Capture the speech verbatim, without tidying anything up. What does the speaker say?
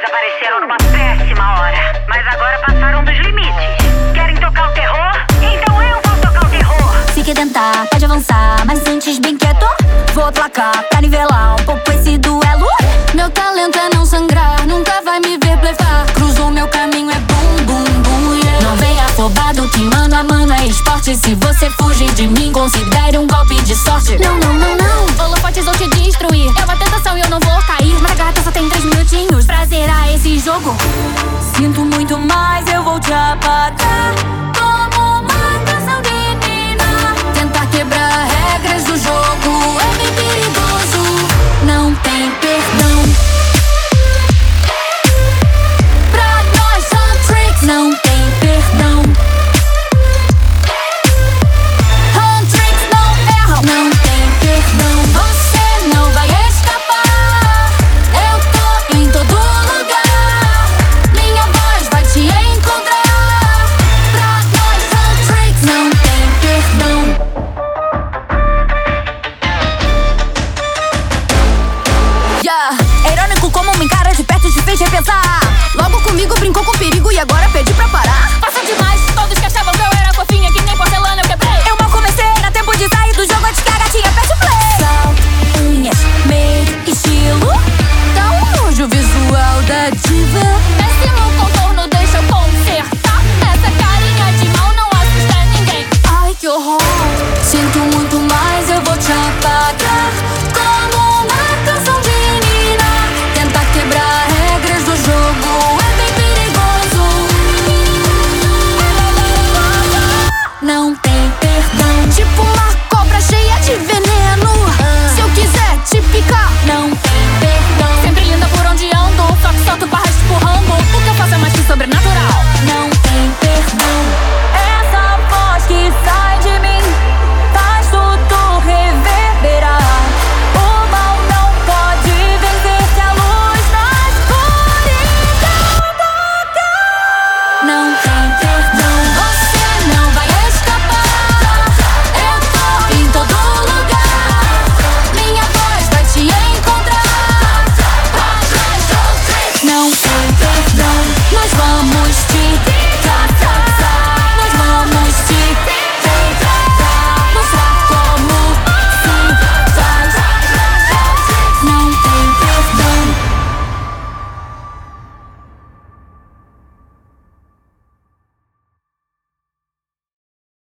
apareceram numa péssima hora, mas agora passaram dos limites. Querem tocar o terror? Então eu vou tocar o terror. Se quer tentar, pode avançar, mas antes bem quieto. Vou placar pra nivelar um pouco esse duelo. Meu talento é não sangrar, nunca vai me ver blefar. Cruzou meu caminho, é bum, bum, bum, yeah. Não venha afobado que mano a mano é esporte. Se você fugir de mim, considere um golpe de sorte. Não, não, não, não, holofotes vão te destruir. É uma tentação e eu não vou cair, mas a gata só tem três minutinhos pra zerar esse jogo. Sinto muito, mas eu vou te apagar como uma canção de Nina. Tentar quebrar regras do jogo.